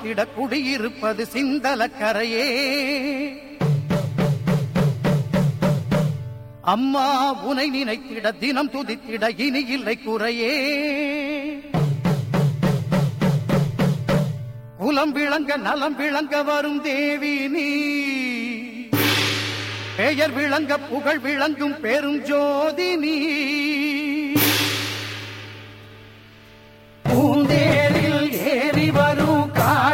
துதித்திட குடியிருப்பது சிந்தலக்கரையே. அம்மா உனை நினைத்திட தினம் துதித்திட இனி இல்லை குறையே. குலம் விளங்க நலம் விளங்க வரும் தேவி நீ, பெயர் விளங்க புகழ் விளங்கும் பெரும் ஜோதி நீ.